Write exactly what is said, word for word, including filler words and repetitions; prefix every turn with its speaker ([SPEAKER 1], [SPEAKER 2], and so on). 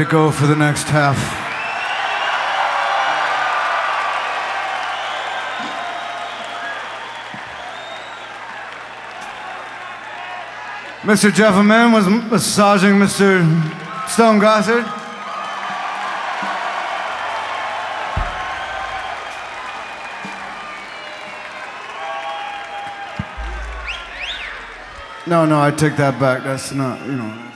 [SPEAKER 1] to go for the next half. Mister Jefferman was massaging Mister Stone Gossard. No, no, I take that back. That's not, you know.